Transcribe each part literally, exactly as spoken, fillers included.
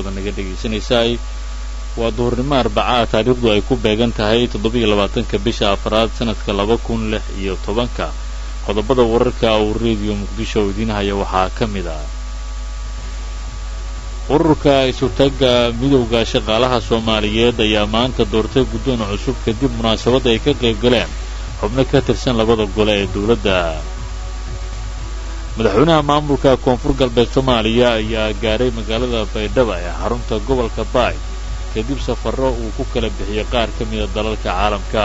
wada naga dhegeysanaysaa waa duhurnimo Arbacaa taariikhdu ay ku beegan tahay toddoba iyo labaatanka bisha afraad sanadka laba kun lix iyo tobanka qodobada wararka oo radio Muqdisho idinahaya waxaa ka mid ah ururka isu taga midowga shaqaalaha Soomaaliyeed ayaa maanta doortay guddoon cusub kadib munaasabad ay ka qayb galeen xubno ka tirsan labada gole ee dawladda madaxweynaha maamulka koonfur galbeed Soomaaliya ayaa gaaray magaalada Baydhabo ee xarunta gobolka Baay kadib safarro uu ku kala bixiyay qaar ka mid ah dalalka caalamka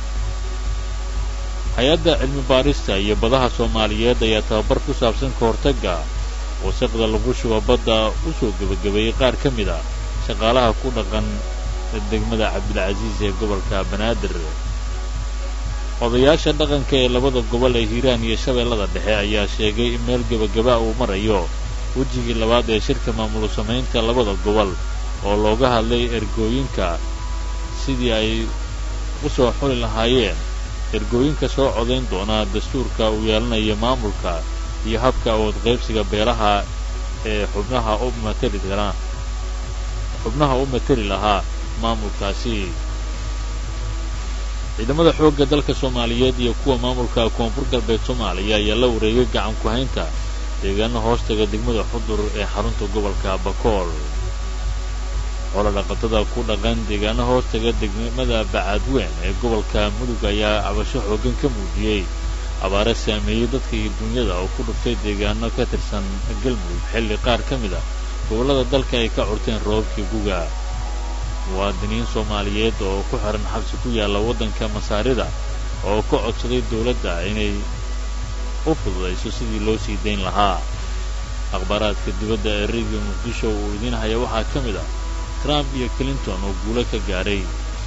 hay'adda cilmi baarista iyo badaha Soomaaliyeed ayaa tababar ku saabsan ka hortagga wasaqda lagu shubo badda u soo gabagabeeyay qaar ka mid ah shaqaalaha ku dhaqan degmada Cabdilcasiis ee gobolka Banaadir odayaasha dhaqanka ee labada gobol ee Hiiraan iyo Shabeellada Dhexe ayaa sheegay in meel gabagaba uu marayo wajigii labaad ee shirka maamul samaynta labada gobol oo looga hadlay ergooyinka sidii ay u soo xuli lahaayeen ergooyinka soo codayn doona dastuurka uu yeelanayo maamulka iyo habka awood qaybsiga beelaha ee xubnaha u matali doona xubnaha u matali lahaa maamulkaasi ciidamada xoogga dalka Soomaaliyeed iyo kuwa maamulka koonfur galbeed Soomaaliya ayaa la wareegay gacan ku haynta deegaano hoostaga degmada Xudur ee xarunta gobolka Bakool xoolo dhaqatada ku dhaqan deegaano hoostaga degmada Bacadweyn ee gobolka Mudug ayaa cabasho xooggan ka muujiyay abaare saameeyay dadka iyo dunyada oo ku dhuftay deegaano ka tirsan Galmudug xilli qaar ka mid ah gobolada dalka ay ka curteen roobkii guga muwaadiniin Soomaaliyeed oo ku xiran xabsi ku yaala waddanka Masaarida oo ka codsaday dawladda inay u fududeyso sidii loo sii dayn lahaa akhbaaraadka dibadda ee radio Muqdisho oo idin haya waxaa ka mid ah Trump iyo Clinton oo guulo ka gaaray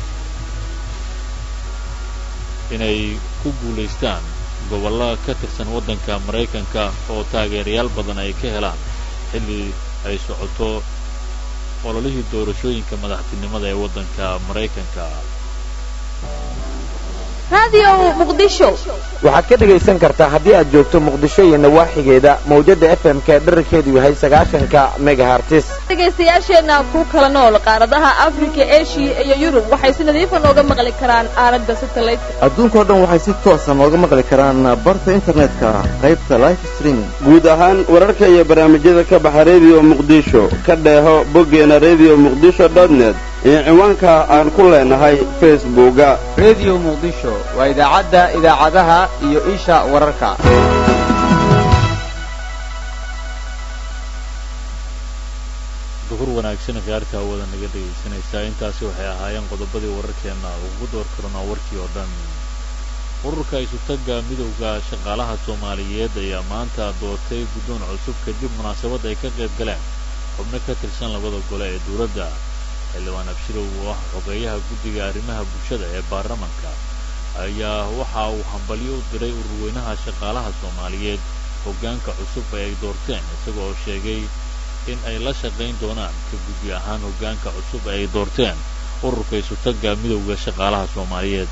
inay ku guuleystaan gobollada ka tirsan waddanka Mareykanka oo taageerayaal badan ay ka helaan xilli ay socoto ololihii doorashooyinka madaxtinimada ee waddanka Mareykanka radio Muqdisho waxaad ka dhagaysan kartaa haddii aad joogto Muqdisho iyo nawaaxigeeda mawjada F M ka dhererkeedu yahay sagaashanka megahertz dhagaystayaasheena ku kala nool qaaradaha Afrika, Asia iyo Yurub waxay si nadiif ah nooga maqli karaan aalada satellite adduunka oo dhan waxay si toos ah nooga maqli karaan barta internetka qaybta live streaming guud ahaan wararka iyo barnaamijyada ka baxa radio Muqdisho ka dheeho boggeena radio muqdisho dot net iyo ciwaanka aan ku leenahay Facebook-ga radio Muqdisho waa idaacadda idaacadaha iyo isha wararka duhur wanaagsan gaarka wada naga dhageysanaysaa intaasi waxay ahaayeen qodobadii wararkeena ugu door karnaa warkii oo dhan ururka isu taga midowga shaqaalaha Soomaaliyeed ayaa maanta doortay guddoon cusub kadib munaasabad ay ka qayb galeen xubno ka tirsan labada gole ee dawladda xildhibaan Abshirow oo ah xogeeyaha guddiga arrimaha bulshada ee baarlamaanka ayaa waxa uu hambalyo u diray ururweynaha shaqaalaha Soomaaliyeed hoggaanka cusub ee ay doorteen isagoo sheegay in ay la shaqayn doonaan ka guddi ahaan hoggaanka cusub ee ay doorteen ururka isu taga midowga shaqaalaha Soomaaliyeed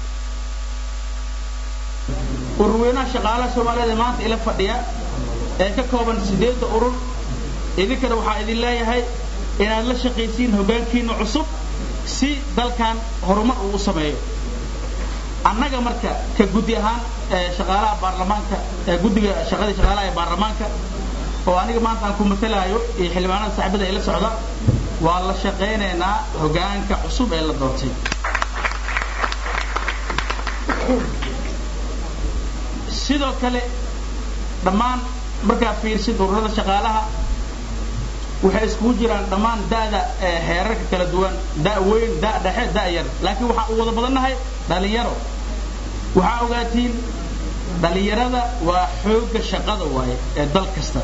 ururweynaha shaqaalaha Soomaaliyeed maanta ila fadhiya ee ka kooban sideed urur idinkana waxa idin leeyahay inaad la shaqaysiin hoggaankiina cusub si dalkan horumar uu sameeyo annaga marka ka guddi ahaan shaqaalaha baarlamaanka ee guddiga shaqada shaqaalaha ee baarlamaanka oo aniga maanta aan ku matalayo iyo xildhibaanada saaxiibada ila socda waa la shaqaynaynaa hoggaanka cusub ee la doortay sidoo kale dhammaan markaa fiirsid ururada shaqaalaha waxay isku jiraan dhammaan da'da heerarka kala duwan da' weyn da' dhexe da' yar laakiin waxa uu wada badannahay dhalinyaro waxa ogaatiin dhalinyarada waa xoogga shaqada waaye ee dal kasta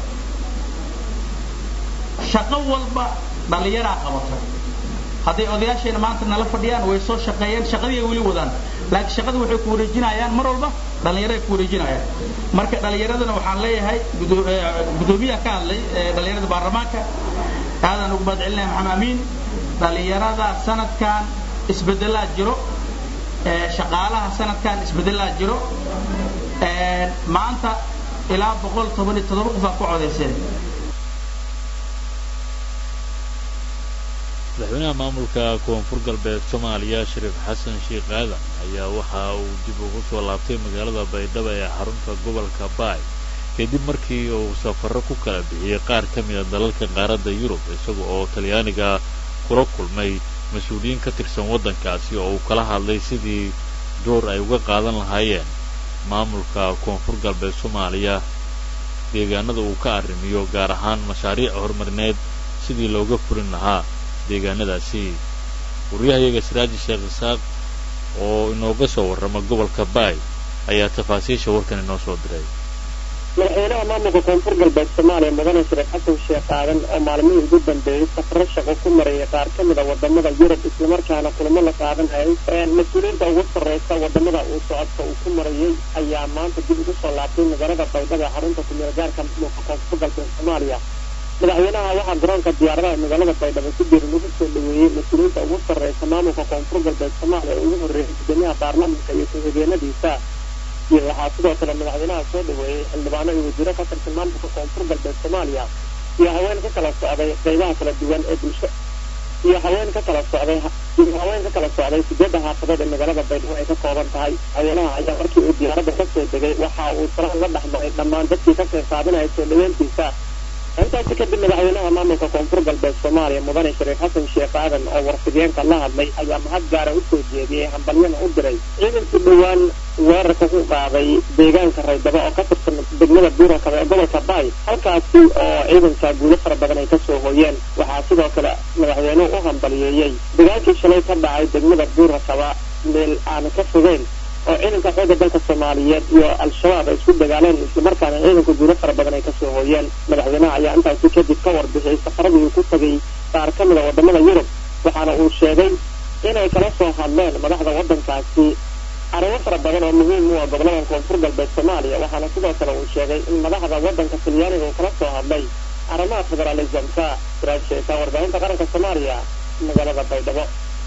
shaqo walba dhalinyara qabata hadday odayaasheena maanta nala fadhiyaan way soo shaqeeyeen shaqadii ay weli wadaan laakiin shaqada waxay ku wareejinayaan mar walba dhalinyaro ay ku wareejinayaan marka dhalinyaradana waxaan leeyahay gudoomiyaha ka hadlay dhalinyarada baarlamaanka aadan ugu badcelinaya maxamed amiin dhalinyarada sanadkan isbedelaa jiro shaqaalaha sanadkan isbedelaa jiro maanta ilaa boqol toban iyo toddoba qof ku codeysay madaxweynaha maamulka koonfur galbeed Soomaaliya Shariif Xasan Sheekh Aadan ayaa waxa uu dib ugu soo laabtay magaalada Baydhabo ee xarunta gobolka Baay kadib markii uu safarro ku kala bixiyay qaar ka mid ah dalalka qaaradda Yurub isaga oo Talyaaniga kula kulmay mas'uuliyiin ka tirsan waddankaasi oo uu kala hadlay sidii door ay uga qaadan lahaayeen maamulka koonfur galbeed Soomaaliya deegaanada uu ka arrimiyo gaar ahaan mashaariic horumarineed sidii looga furin lahaa deegaanadaasi wariyahayaga Siraaji Sheekh Isaaq oo inooga soo warrama gobolka Baay ayaa tafaasiisha warkan inoo soo diray madaxweynaha maamulka koonfur galbeed Soomaaliya mudane Shariif Xasan Sheekh Aadan oo maalmihii ugu dambeeyay safar shaqo ku marayay qaar ka mid ah wadamada Yurub isla markaana kulamo la qaadanayay ee mas'uuliyiinta ugu sarreysa wadamada uu socodka uu ku marayay ayaa maanta dib ugu soo laabtay magaalada Baydhabo ee xarunta ku meel gaarka maamulka koonfur galbeed Soomaaliya madaxweynaha waxaa garoonka diyaaradaha magaalada Baydhabo si diiran ugu soo dhaweeyay mas'uuliyiinta ugu sarreysa maamulka koonfur galbeed Soomaaliya oo ugu horreeyay guddoomiyaha baarlamaanka iyo ku-xigeenadiisa iyo waxaa sidoo kale madaxweynaha soo dhaweeyay xildhibaano iyo wasiiro ka tirsan maamulka koonfur galbeed Soomaaliya iyo haween ka kala socday qaybaha kala duwan ee bulsho iyo haween ka kala socday iyo haween ka kala socday sideedda xaafadood ee magaalada Baydhabo ay ka kooban tahay haweenaha ayaa markii uu diyaaradda ka soo degay waxa uu salaan la dhexmaray dhammaan dadkii ka qayb qaadanaya soo dhaweyntiisa intaasi kadib madaxweynaha maamulka koonfur galbeed Soomaaliya mudane Shariif Xasan Sheekh Aadan oo warfideenka la hadlay ayaa mahad gaara u soo jeediyay hambalyana u diray ciidankii dhawaan weerarka ku qaaday deegaanka Raydhabo oo ka tirsan degmada Buurhakaba ee gobolka Baay halkaasi oo ciidanka guulo fara badan ay ka soo hooyeen waxaa sidoo kale madaxweynuhu u hambaliyeeyay dagaalkii shalay ka dhacay degmada Buurhakaba meel aan ka fogeyn oo ciidanka xoogga dalka Soomaaliyeed iyo al-shabaab ay isku dagaaleen isla markaana ciidanka guulo fara badan ay ka soo hooyeen madaxweynaha ayaa intaasi kadib ka warbixiyay safaradii uu ku tagay qaar ka mid ah wadamada Yurub waxaana uu sheegay inay kala soo hadleen madaxda waddankaasi arrimo fara badan oo muhiim u ah gobolada koonfur galbeed Soomaaliya waxaana sidoo kale uu sheegay in madaxda waddanka Talyaaniga uu kala soo hadlay arrimaha federalismka raashiisa warbaahinta qaranka Soomaaliya magaalada Baydhabo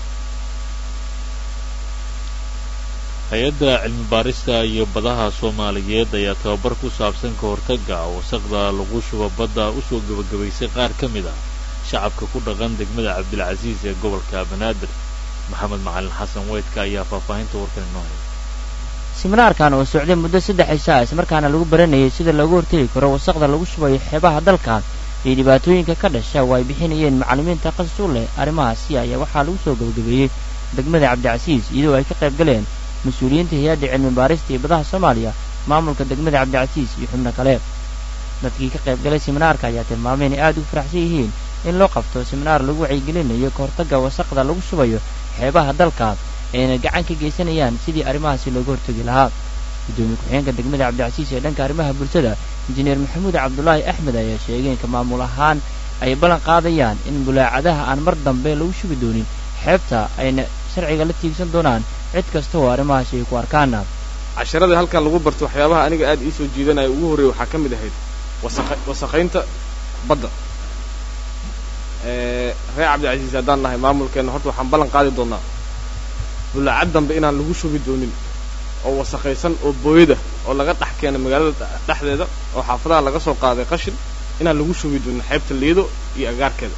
hay-adda cilmi baarista iyo badaha Soomaaliyeed ayaa tababar ku saabsan ka hortagga wasaqda lagu shubo badda u soo gabagabaysay qaar ka mid ah shacabka ku dhaqan degmada Cabdilcasiis ee gobolka Banaadir maxamed macalin xasan weydka ayaa faahfaahinta warkan inoo hayay siminaarkan oo socday muddo saddex isha isla markaana lagu baranayay sida looga hortagi karo wasaqda lagu shubayo xeebaha dalka iyo dhibaatooyinka ka dhasha oo ay bixinayeen macallimiinta khasas u leh arrimahaasi ayaa waxaa lagu soo gabagabeeyey degmada Cabdilcasiis iyadoo ay ka qayb galeen mas'uuliyiinta hay'adda cilmi baarista iyo badaha Soomaaliya maamulka degmada Cabdilcasiis iyo xubno kale dadkii ka qayb galay siminaarka ayaa tilmaamay in aad u faraxsan yihiin in loo qabto siminaar lagu wacyigelinayo ka hortagga wasaqda lagu shubayo xeebaha dalka ayna gacan ka geysanayaan sidii arrimahaasi looga hortagi lahaa gudoomiye ku-xigeenka degmada Cabdilcasiis ee dhanka arrimaha bulshada injineer Maxamuud Cabdullaahi Axmed ayaa sheegay in maamul ahaan ay ballan qaadayaan in bulaacadaha aan mar dambe lagu shubi doonin xeebta ayna sharciga la tiigsan doonaan cid kasta oo arrimahaasi ay ku arkaan casharada halkan lagu barto waxyaabaha aniga aad ii soo jiidanaya ugu horreeyay waxaa ka mid ahayd wasaqaynta badda ee reer Cabdilcasiis haddaan nahay maamulkeena horta waxaan ballan qaadi doonaa bulaacad dambe inaan lagu shubi doonin oo wasaqaysan oo booyada oo laga dhex keenay magaalada dhexdeeda oo xaafadaha laga soo qaaday qashin inaan lagu shubi doonin xeebta Liido iyo agaarkeeda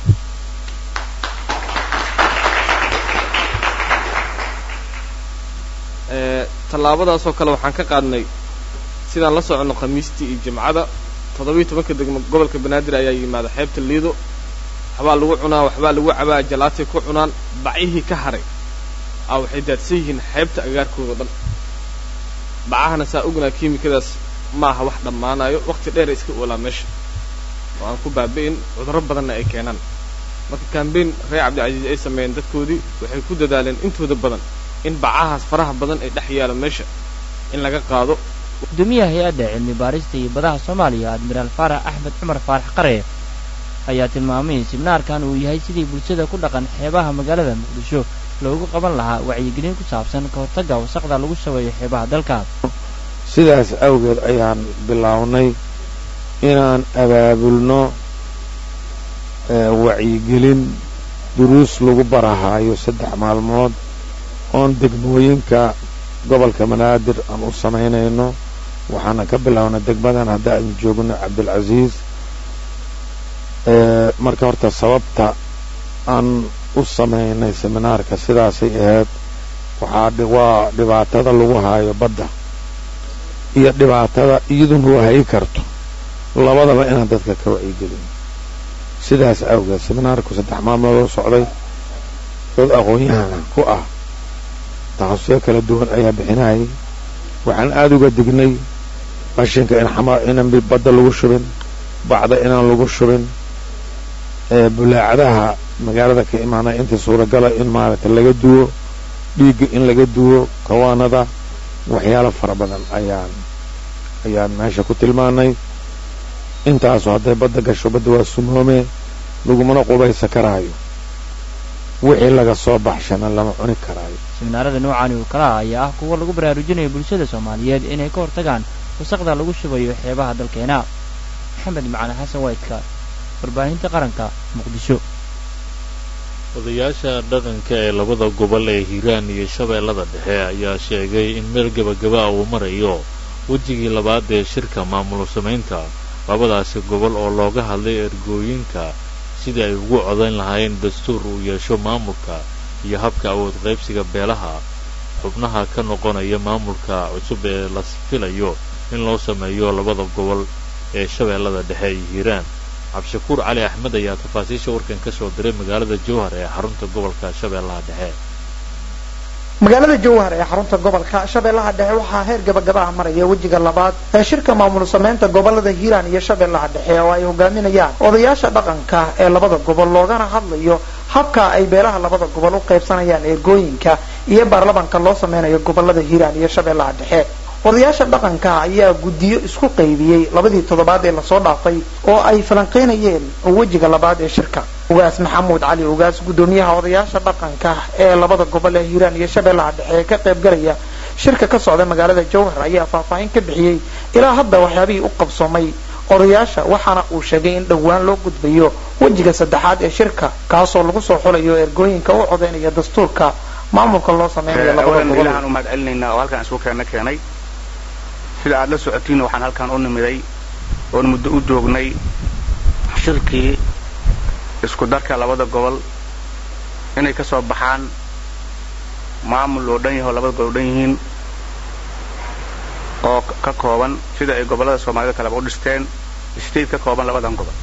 ee tallaabadaas oo kale waxaan ka qaadnay sidaan la socono khamiistii iyo jimcada toddoba iyo tobanka degmo gobolka Banaadir ayaa yimaada xeebta Liido waxbaa lagu cunaa waxbaa lagu cabaa jalaati ku cunaan bacihii ka haray aa waxay daadsan yihiin xeebta agaarkooda dhan bacahana saa ognaa kiimikadaas maaha wax dhammaanayo waqti dheer iska oolaa meesha oo aan ku baabi'in cudurro badanna ay keenaan marka campaign reer Cabdilcasiis ay sameeyeen dadkoodii waxay ku dadaaleen intooda badan in bacahaas faraha badan ay dhex yaalo meesha in laga qaado gudoomiyaha hay'adda cilmi baarista iyo badaha Soomaaliya Admiral Faarax Axmed Cumar Faarax Qare ayaa tilmaamay in siminaarkan uu yahay sidii bulshada ku dhaqan xeebaha magaalada Muqdisho loogu qaban lahaa wacyigelin ku saabsan ka hortagga wasaqda lagu shubayo xeebaha dalka sidaas awgeed ayaan bilownay inaan abaabulno wacyigelin duruus lagu barahayo saddex maalmood oon degmooyinka gobolka Banaadir aan u samaynayno waxaana ka bilownay degmadan hadda aan joogno Cabdilcasiis ee marka horta sababta aan u samaynay seminaarka sidaasay ahayd waxaa waa dhibaatada lagu haayo badda iyo dhibaatada iyaduna wahay karto labadaba inaan dadka ka wacyigelin sidaas awgeed seminaarku saddex maalmood oo socday dad aqoon-yahan ku ah takhasuso kala duwan ayaa bixinayay waxaan aada uga dignay qashinka in xamaa inaan badda lagu shubin bacda inaan lagu shubin ee bulaacadaha magaalada ka imaanay inta suuragala in maaragtay laga duwo dhiigga in laga duwo kawaanada waxyaalo fara badan ayaan ayaan meesha ku tilmaanay intaasoo hadday badda gasho badda waa sumoome lagumana qubaysa karaayo wixii laga soo baxshana lama cuni karaayo seminaarada noocaani oo kala ayaa ah kuwa lagu baraarujinayo bulshada Soomaaliyeed inay ka hortagaan wasaqda lagu shubayo xeebaha dalkeena maxamed macaan xasan waydka warbaahinta qaranka muqdisho odayaasha dhaqanka ee labada gobol ee Hiiraan iyo Shabeellada Dhexe ayaa sheegay in meel gabagaba uu marayo wajigii labaad ee shirka maamul samaynta labadaasi gobol oo looga hadlay ergooyinka sidii ay ugu codayn lahaayeen dastuur uu yeesho maamulka iyo habka awood qaybsiga beelaha xubnaha ka noqonaya maamulka cusub ee la filayo in loo sameeyo labada gobol ee Shabeellada Dhexe iyo Hiiraan Abshakuur Cali Ahmed ayaa tafaasiisha warkan ka soo diray magaalada Jowhar ee xarunta gobolka Shabeellaha Dhexe magaalada Jowhar ee xarunta gobolka Shabeellaha Dhexe waxaa heer gabagaba maraya wajiga labaad ee shirka maamul sameynta gobolada Hiiraan iyo Shabeellaha Dhexe oo ay hogaaminayaan odayaasha dhaqanka ee labada gobol loogana hadlayo habka ay beelaha labada gobol u qaybsanayaan ergooyinka iyo baarlamaanka loo sameynayo gobolada Hiiraan iyo Shabeellaha Dhexe odayaasha dhaqanka ayaa gudiyo isku qaybiyay labadii toddobaad ee la soo dhaafay oo ay falanqeynayeen wajiga labaad ee shirka ugaas maxamuud cali ugaas gudoomiyaha odayaasha dhaqanka ee labada gobol ee Hiiraan iyo Shabeellaha Dhexe ka qayb galaya shirka ka socda magaalada Jowhar ayaa faahfaahin ka bixiyay ilaa hadda waxyaabihii u qabsoomay odayaasha waxaana uu sheegay in dhawaan loo gudbayo wajiga saddexaad ee shirka kaasoo lagu soo xulayo ergooyinka u codeynaya dastuurka maamulka loo sameynayo labada gobol ilaahan u mahad celinayna oo halkaan isku keenna keenay sida aad la socotiin waxaan halkaan u nimiday oo muddo u joognay shirkii isku darka labada gobol inay ka soo baxaan maamul oo dhan yahay labada gobol dhan yihiin oo ka kooban sida ay gobolada Soomaalida kala u dhisteen state ka kooban labadan gobol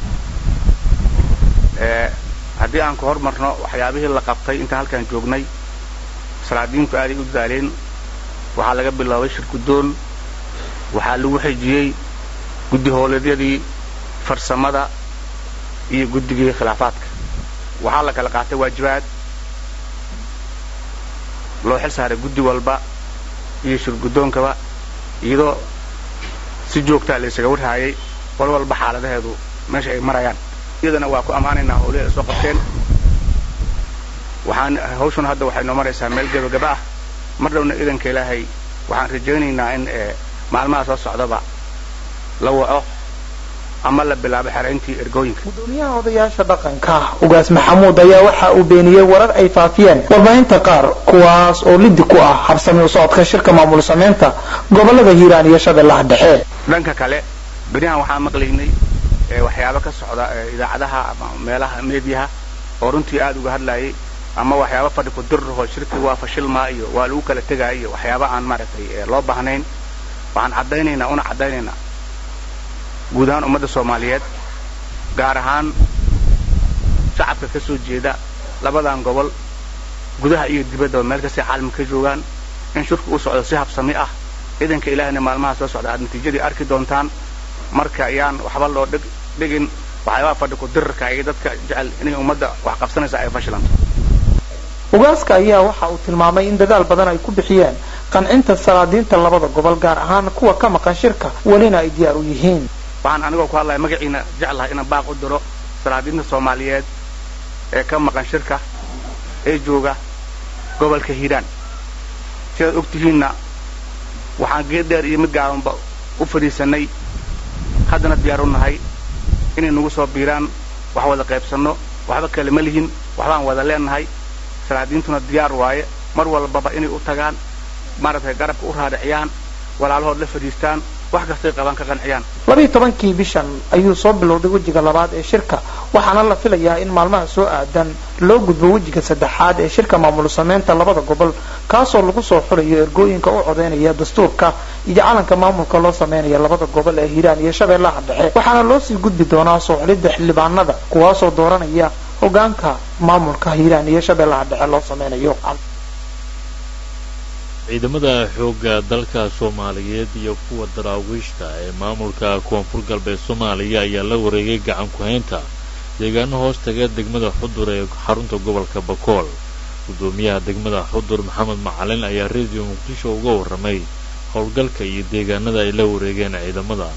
ee haddii aan ku hormarno waxyaabihii la qabtay inta halkaan joognay salaadiinku aad u daaleen waxaa laga bilaabay shir gudoon waxaa lagu xijiyay guddi howleedyadii farsamada iyo guddigii khilaafaadka waxaa la kala qaatay waajibaad loo xil saaray guddi walba iyo shir gudoonkaba iyadoo si joogta la isaga warhaayay wal walba xaaladaheedu meesha ay marayaan iyadana waa ku amaanaynaa howleeda soo qabteen waxaan hawshan hadda waxay noo maraysaa meel gabagaba ah mar dhowna idanka ilaahay waxaan rajaynaynaa in maalmaha soo socdaba la waco ama la bilaabo xarayntii ergooyinka gudoomiyaha odayaasha dhaqanka ugaas maxamuud ayaa waxa uu beeniyay warar ay faafiyeen warbaahinta qaar kuwaas oo lidi ku ah habsami u socodka shirka maamul sameynta gobolada Hiiraan iyo Shabeellaha Dhexe dhanka kale bariyahan waxaan maqlaynay waxyaabo ka socda idaacadaha ama meelaha meediyaha oo runtii aad uga hadlayay ama waxyaabo fadhi ku dirro shirkii waa fashilma iyo waa lagu kala tagaayo waxyaabo aan maaragtay loo baahnayn waxaan cadaynaynaa una cadaynaynaa guud ahaan ummadda Soomaaliyeed gaar ahaan shacabka ka soo jeeda labadan gobol gudaha iyo dibadda meel kasta caalamka ka joogaan in shirku uu socdo si habsami ah idanka ilaahna maalmaha soo socda aad natiijadii arki doontaan marka ayaan waxba loo dhigin waxyaabo fadhi ku dirka ay dadka jecel inay ummadda wax qabsanaysa ay fashilanto ugaaska ayaa waxa uu tilmaamay in dadaal badan ay ku bixiyeen qancinta salaadiinta labada gobol gaar ahaan kuwa ka maqan shirka walina ay diyaar u yihiin waxaan anigoo ku hadlayaa magaciina jecelahay inaan baaq u diro salaadiinta Soomaaliyeed ee ka maqan shirka ee jooga gobolka Hiiraan sida ogtihiinna waxaan geed dheer iyo mid gaabanba u fariisanay haddana diyaar u nahay inay nagu soo biiraan wax wada qaybsano waxba kale ma lihin waxbaan wada leenahay salaadiintuna diyaar waaye mar walbaba inay u tagaan maaragtay garabka u raadiciyaan walaalahood la fadhiistaan wax kasta qaban ka qanciyaan labiiyo tobankii bishan ayuu soo bilowday wejiga labaad ee shirka waxaana la filayaa in maalmaha soo aadan loo gudbo wejiga saddexaad ee shirka maamul sameynta labada gobol kaasoo lagu soo xulayo ergooyinka u codeynaya dastuurka iyo calanka maamulka loo sameynaya labada gobol ee hiiraan iyo shabeellaha dhexe waxaana loo sii gudbi doonaa soo xulidda xildhibaanada kuwaasoo dooranaya hogaanka maamulka hiiraan iyo shabeellaha dhexe loo sameynayo. ciidamada xoogga dalka Soomaaliyeed iyo kuwa daraawiishta ee maamulka koonfur galbeed Soomaaliya ayaa la wareegay gacan ku haynta deegaano hoos taga degmada Xudur ee xarunta gobolka Bakool. gudoomiyaha degmada Xudur Maxamed Macalin ayaa Radio Muqdisho uga warramay howlgalka iyo deegaanada ay la wareegeen ciidamada.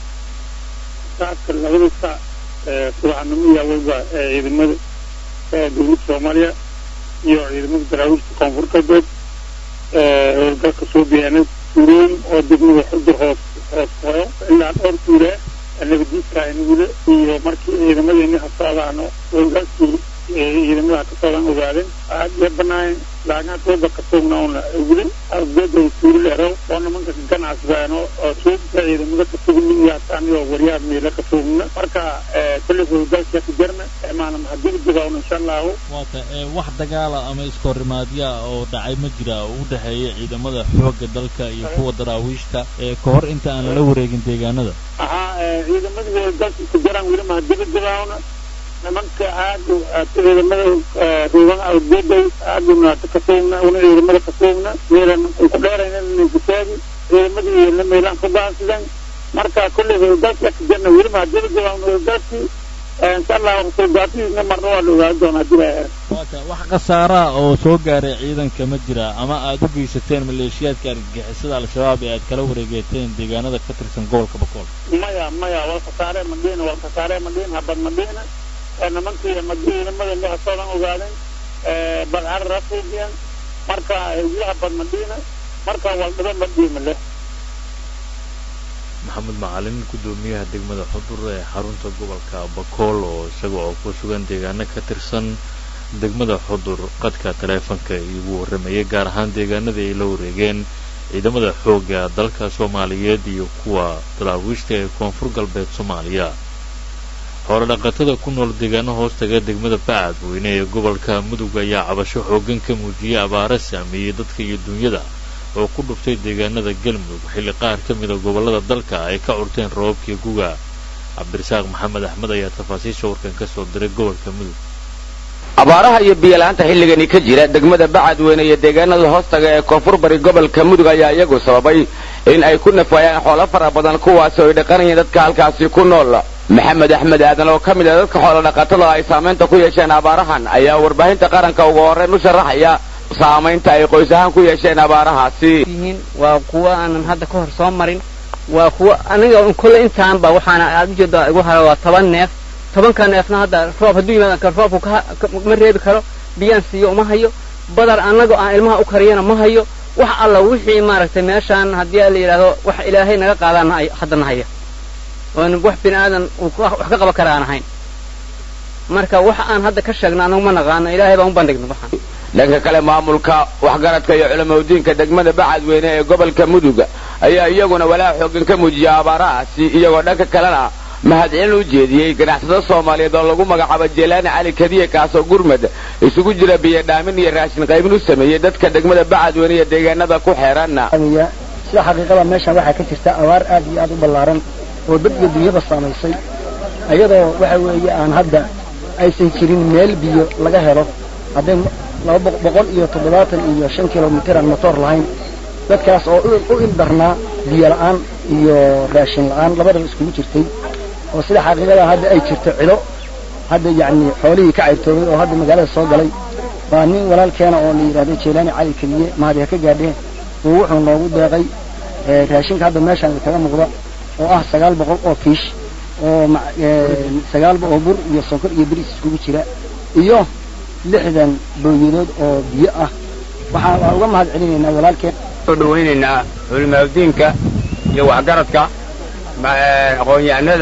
shacabka labada sac ee subaxnimada wayba ciidamada dowladda Soomaaliya iyo ciidamada daraawiishta koonfur galbeed howlgalka soo bixinay tuuleen oo degmada Xudur hoos hoos hore ilaa dhowr tuule nabadiidka inagula iyo markii ciidamadeenii hasaadaan howlgalkii ciidamada ka soodan ogaadeen aad iyo banaan laagaan tooda ka sugnaana wili argada tuule leero oo nimanka ganacsigaan oo suuqa ciidamada ka sugnin yaa taaniyo wariyaad meela ka sugna marka kulli howlgalka ka jirna maana hadii dibaan insha Allah waata wax dagaala ama iskoorimaadya oo dhacay ma jira oo u dhaxeeya ciidamada xoogga dalka iyo kuwa daraawiishta ee ka hor inta aan la wareegin deegaanada. aha ciidamada howlgalka ka jiraan wili ma hadii dibaan nimanka aad ciidamada ruuban awgeeday aaduna ka sugna una ciidamada ka sugna meelan ku dheeraynaa kitaab ciidamada la meelan ku baasidan marka kulli howlgalka ka jirna wili ma hadii dibaan howlgalka insha Allah wuxuu gaadiidna marno waa loo doonaa diraa waata wax qasaara oo soo gaaray ciidanka ma jira ama aad u geysateen maleeshiyaadka argagixisada al-shabaab ee aad kala wareegteen deegaanada ka tirsan gobolka Bakool. maya maya wal qasaare madina wal qasaare madina habad madina ana mantii madina madina la soo ogaadeen ee balcar rafiiyan marka ilaha bad madina marka wal dhaba madina leh. maxamed macalin gudoomiyaha degmada Xudur ee xarunta gobolka Bakool oo isaga oo ku sugan deegaano ka tirsan degmada Xudur qadka taleefanka igu warramay gaar ahaan deegaanada ay la wareegeen ciidamada xoogga dalka Soomaaliyeed iyo kuwa daraawiishta ee koonfur galbeed Soomaaliya. hore dhaqatada ku nool deegaano hoos taga degmada Bacadweyne ee gobolka Mudug ayaa cabasho xoogan ka muujiyay abaaro saameeyay dadka iyo dunyada oo ku dhuftay deegaanada Galmudug xilli qaar ka mid ah gobolada dalka ay ka urteen roobkii guga. Cabdirasaaq Maxamed Axmed ayaa tafaasiisha warkan ka soo diray gobolka Mudug. abaaraha iyo biyo la'aanta xilligani ka jira degmada Bacadweyne iyo deegaanada hoostaga ee koonfur bari gobolka Mudug ayaa iyagu sababay in ay ku nafayaan xoolo fara badan kuwaas oo ay dhaqanayeen dadka halkaasi ku nool. maxamed axmed aadan oo ka mid ah dadka xoolo dhaqatada ay saameynta ku yeesheen abaarahan ayaa warbaahinta qaranka ugu horreyn u sharaxaya saamaynta ay qoys ahaan ku yeesheen abaarahaasi. waa kuwa aanan hadda ka hor soo marin waa kuwa aniga kulli intaan ba waxaana aad u jeedaa igu haro waa toban neef tobanka neefna hadda roob hadduu yimaado ka roobku ma reebi karo biyaan siiyo uma hayo badar anaga aan ilmaha u kariyana ma hayo wax alla wixii maaragtay meeshaan haddii la yiraahdo wax ilaahay naga qaadana hadda nahaya oo wax binaadan wax ka qaban kara aan ahayn marka wax aan hadda ka sheegna anagu ma naqaano ilaahay baan u bandhigno waxaan. dhanka kale maamulka waxgaradka iyo culimadiinka degmada Bacadweyne ee gobolka Mudug ayaa iyaguna walaa xoogan ka muujiyay abaarahaasi iyagoo dhanka kalena mahadcelin u jeediyay ganacsatada Soomaaliyeed oo lagu magacaabo Jeelaani Cali Kadiye kaasoo gurmad isugu jira biyo dhaamin iyo raashin qaybin u sameeyay dadka degmada Bacadweyne iyo deegaanada ku xeeran. sida xaqiiqada meeshan waxa ka jirta abaar aad iyo aad u ballaaran oo dad iyo dunyada saameysay ayadoo waxa weeye aan hadda aysan jirin meel biyo laga helo haday laba boqol iyo toddobaatan iyo shan kiiloomitir aan motor lahayn dadkaas oo u ildarnaa biyo la'aan iyo raashin la'aan labadaba isku jirtay oo sida xaqiiqada hadda ay jirto cilo hadda yaani xoolihii ka cayrtoobay oo hadda magaalada soo galay baa nin walaalkeena oo la yiraahdo Jeelaani Cali Kadiye maad ka gaadheen oo wuxuu noogu deeqay raashinka hadda meeshan kaga muuqda oo ah sagaal boqol oo fiish oo sagaal boqol bur iyo sonkor iyo bariis isku jira iyo lixdan booyadood oo biyo ah waxaan uga mahad celinaynaa walaalkeen soo dhaweynaynaa culimadiinka iyo waxgaradka aqoon-yahanada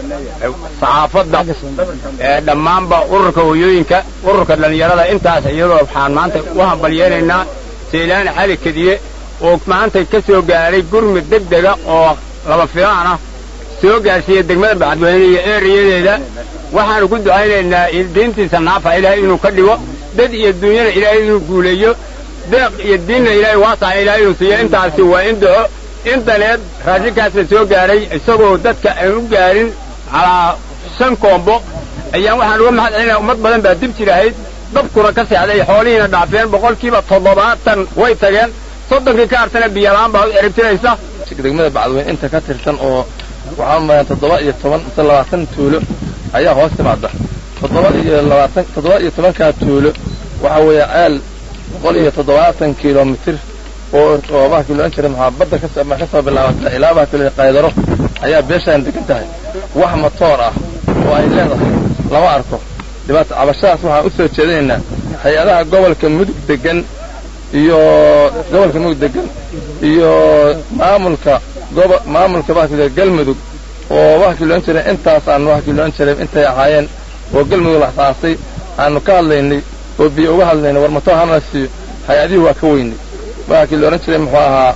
saxaafadda ee dhammaanba ururka hooyooyinka ururka dhalinyarada intaas iyadoo waxaan maanta u hambalyeelaynaa Jeelaani Cali Kadiye oo maanta ka soo gaaray gurmad degdega oo laba filaan ah soo gaarsiiyey degmada bacadweyne iyo eeriyadeeda waxaanu ku ducaynaynaa diintiisa naafa ilaahay inuu ka dhigo dad iyo dunyana ilaahay inuu guuleeyo deeq iyo diinna ilaahay waasaca ilaahay inuu siiyo intaasi waa in duco intaneed raashinkaasna soo gaaray isagoo dadka aan u gaarin calaa shan koombo ayaan waxaan uga mahad celinaa ummad badan baa dib jirahayd dabkuna ka seexday xoolihiina dhaafeen boqolkiiba toddobaatan way tageen soddonkii ka hartana biyalaan baa u eribtiraysa degmada bacadweyne inta ka tirsan oo waxaa maran toddoba iyo toban mise labaatan tuulo ayaa hoos timaada toddoba iyo labaatan toddoba iyo tobankaa tuulo waxa weeye ceel boqol iyo toddobaatan kilomitir oo oobaha kiloan jira maxaa badda ka ka soo bilaabata ilaa baa kilo qaydaro ayaa beeshaan degan tahay wax matoor ah oo ay leedahay lama arko dhibaata cabashadaas waxaan u soo jeedinaynaa hay-adaha gobolka mudug degan iyo gobolka mudug degan iyo maamulka gobo maamulka bahkida galmudug oo wax kiloan jira intaas aan wax kiloan jiray intay ahaayeen oo galmudug la xasaasay aanu ka hadlaynay oo biyo uga hadlaynay war matoor hana siiyo hay-adihii waa ka weynay waxaa kii la odhan jiray muxuu ahaa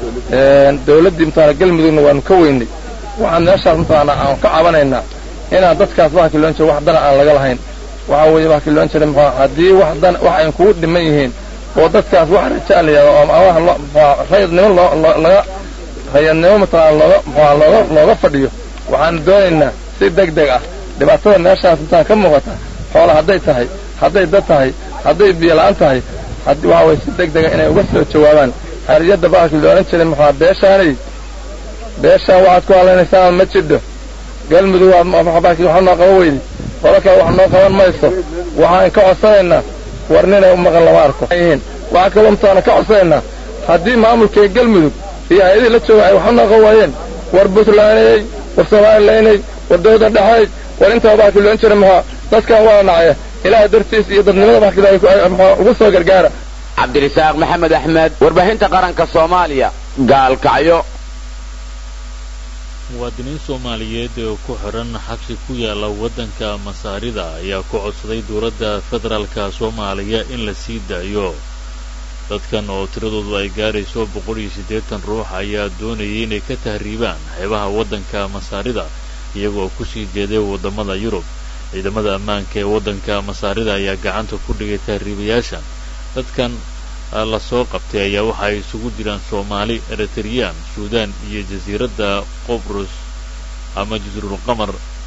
dawladdii mutaana galmudugna waanu ka weynay waxaan meeshaas mutaana aan ka cabanaynaa inaan dadkaas waxa kii la odhan jiray wax dana aan laga lahayn waxa weeye waxa kii la odhan jiray muxuu ahaa haddii wax dan wax ay kugu dhiman yihiin oo dadkaas wax rajaan la yidhahdo oo amaha loo muxuu rayadnimo loo laga rayadnimo mutaana looga muxuu looga looga fadhiyo waxaanu doonaynaa si deg deg ah dhibaatada meeshaas mutaana ka muuqata xoola hadday tahay hadday dad tahay hadday biyo la'aan tahay haddii waxa weye si deg dega inay uga soo jawaabaan xariyadda bahalkii la odhan jiray maxaa beeshaanay beeshaan waxaad ku hadlaynaysaan ma jidho galmudug waad bahalkii wax noo qaban weyday qola kale wax noo qaban mayso waxaan ka codsanaynaa war ninay u maqan lama arko waxaa kaloo mutaana ka codsanaynaa haddii maamulkii galmudug iyo hay-adihii la jooga ay wax noo qaban waayeen war puntlandey war somalilaney war dawladda dhexeey war intaba bahalkii la odhan jiray maxaa dadkan waa nacaya ilaahay dartiis iyo dadnimada bahalkii ugu soo gargaara cabdirisaaq maxamed axmed warbaahinta qaranka soomaaliya gaalkacyo muwaadiniin soomaaliyeed oo ku xidhan xabsi ku yaala waddanka masaarida ayaa ku codsaday dowladda federaalka soomaaliya in la sii daayo dadkan oo tiradoodu ay gaarayso boqol iyo siddeetan ruux ayaa doonayay inay ka tahriibaan xeebaha waddanka masaarida iyagoo ku sii jeeday waddamada yurub ciidamada ammaanka ee waddanka masaarida ayaa gacanta ku dhigay tahriibayaashan dadkan la soo qabtay ayaa waxa ay isugu jiraan soomaali eritreyaan suudaan iyo jasiiradda qobrus ama jasrul qamar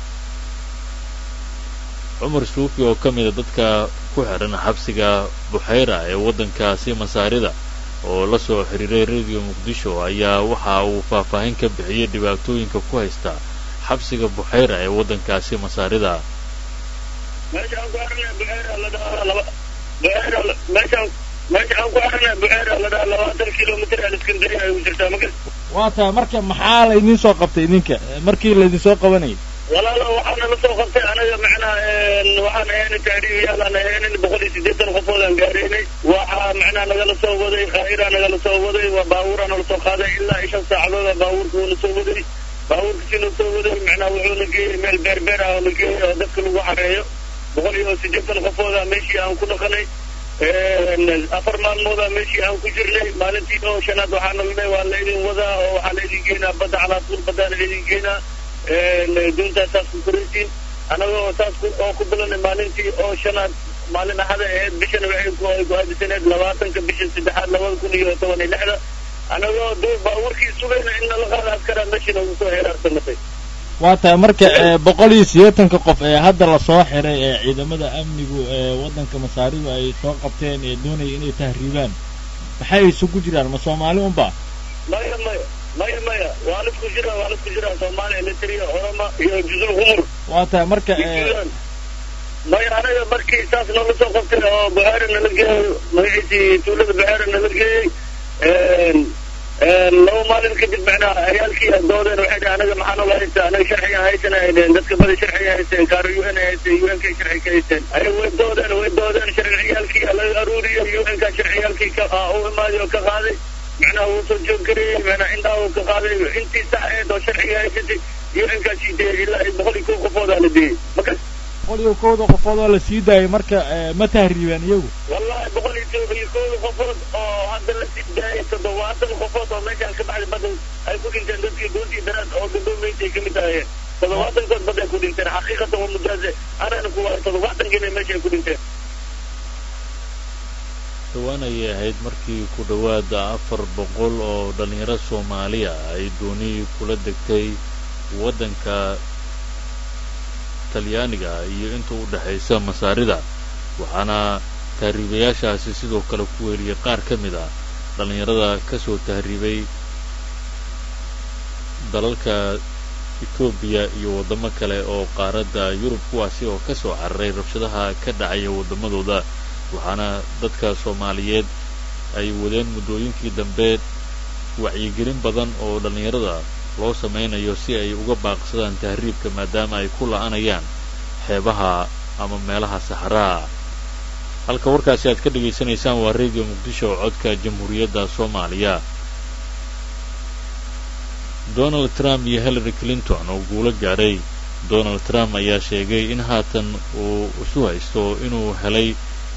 cumar suufi oo ka mida dadka ku xidhan xabsiga buxayra ee waddankaasi masaarida oo la soo xiriiray radio muqdisho ayaa waxa uu faahfaahin ka bixiyey dhibaatooyinka ku haysta xabsiga buxayra ee waddankaasi masaarida meeshaan ku arnaa buxeera la dhahaa laba buxeera meeshaan meeshaan ku arnaa buxeera la dhahaa labaatan kilomitir aan iskandariya ay u jirtaa maka waa taa marka maxaa laydin soo qabtay idinka markii laydin soo qabanayay walaalo waxaana la soo qabtay anaga macnaha waxaan ahaynay tahriibiyaal aan ahaynay boqol iyo siddeetan qofood aan gaaraynay waxaa macnaha nagala soo waday khayraa nagala soo waday waa baabuuraa nala soo qaaday ilaa iyo shan saacadood baabuurka uuna soo waday baabuurka sinuu soo waday macnaha wuxuuna geeyey meel beerbeer ah oo la geeyey oo dadka lagu xareeyo boqol iyo siddeetan qofooda meeshii aan ku dhaqanay afar maalmooda meeshii aan ku jirnay maalintii oo shanaad waxaana laleey waa laydin wadaa oo waxaa laydin geenaa badda calaa tuul baddaana laydin geenaa doontaa saas ku koraysiin anagoo saas oo ku bilanay maalintii oo shanaad maalin axada ahayd bishana waxay ku aadisaneed labaatanka bisha saddexaad labada kun iyo toban iyo lixda anagoo duu baabuurkii sugayna in nala qaada askaraa meeshii nagu soo heeraarsanatay waa tahay marka boqol iyo siddeetanka qof ee hadda lasoo xiray ee ciidamada amnigu ee waddanka masaaridu ay soo qabteen ee doonaya inay tahriibaan maxay isugu jiraan ma soomaali unba maya maya maya maya waa lisku jira waa lisku jira soomaali eritrea oroma iyo juzul humur waa tahay marka maya anaga markii saas noola soo qabtay oo buxaari nala geeyey magaciisii tuulada buxaari nala geeyey laba maalin kadib macnaha ciyaalkii doodeen waxay dhaheen anaga maxaa noola haystaa anaga sharciga haysana ay dhaheen dadka badi sharciga haysteen kaaro u n ay haysteen u n kay sharci ka haysteen ayaga way doodeen way doodeen sharci ciyaalkii laga aruuriyey u n ka sharci ciyaalkii ka u imaaday oo ka qaaday macnaha wuu soo joog karayey macnaha indhaha uu ka qaaday intii sax ahayd oo sharciga haysatay u n kaa sii dayay ilaa iyo boqol iyo kow qofoodaa la deeyey maka boqol iyo kowda qofood oo la sii daayay marka ma tahriibeen iyagu wallahi boqol iyo iyo kowda qofood oo hadda la sii daayay toddobaatan qofood oo meeshaan ka baxday badda ay ku dhinteen dadkii doontii daraad oo gandoomaysay ka mid ahayeen toddobaatankood bad ay ku dhinteen xaqiiqatan waa mujaase anana ku waa toddobaatankiina meesha ay ku dhinteen dhawaan ayay ahayd markii ku dhowaada afar boqol oo dhallinyaro soomaaliya ay doonihii kula degtay waddanka talyaaniga iyo inta u dhexaysa masaarida waxaana tahriibayaashaasi sidoo kale ku weeliyey qaar ka mid ah dhallinyarada ka soo tahriibay dalalka etoobiya iyo waddamo kale oo qaaradda yurub kuwaasi oo ka soo cararay rabshadaha ka dhacaya waddamadooda waxaana dadka soomaaliyeed ay wadeen muddooyinkii dambe wacyigelin badan oo dhallinyarada loo samaynayo si ay uga baaqsadaan tahriibka maadaama ay ku la'anayaan xeebaha ama meelaha saxraa halka warkaasi aad ka dhegaysanaysaan waa radio muqdisho oo codka jamhuuriyadda soomaaliya donald trump iyo hillary clinton oo guulo gaadhay donald trump ayaa sheegay in haatan uu isu haysto inuu helay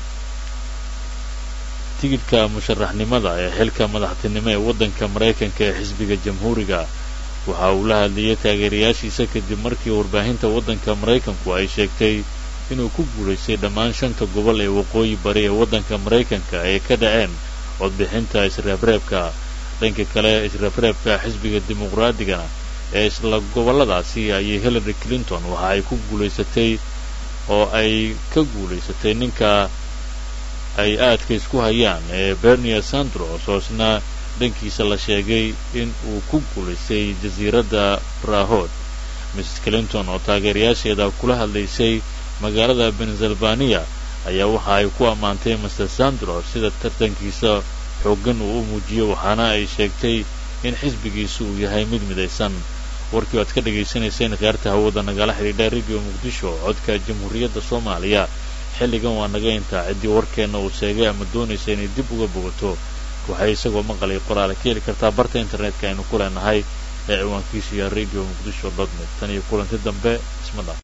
tigidhka musharaxnimada ee xilka madaxtinimo ee waddanka maraykanka ee xisbiga jamhuuriga waxa uu la hadlayay taageerayaashiisa kadib markii warbaahinta waddanka maraykanku ay sheegtay inuu ku guulaystay dhammaan shanta gobol ee waqooyi bari ee waddanka maraykanka ay ka dhaceen codbixinta isreebreebka dhanka kale isreebreebka xisbiga dimuqraadiga ee isla gobolladaasi ayay hillary clinton waxa ay ku guulaysatay oo ay ka guulaysatay ninka ay aadka isku hayaan ee bernie sanders oo isna dhankiisa la sheegay in uu ku guulaystay jasiiradda brahod misses clinton oo taageerayaasheeda kula hadlaysay magaalada pennsylvania ayaa waxa ay ku ammaantay mister sanders sida tartankiisa xooggan uu u muujiyo waxaana ay sheegtay in xisbigiisu uu yahay mid midaysan warkii aad ka dhagaysanayseen khiyaarta hawada nagala xidhiidha radio muqdisho codka jamhuuriyadda soomaaliya xilligan waa naga intaa ciddii warkeenna uu sheegay ama doonaysa inay dib uga bogato waxay isagoo maqalay qoraale ka heli kartaa barta internetka aynu ku leenahay ee ciwaankiisu yahay radio muqdisho dot net tan iyo kulanti dambe isma dhaaf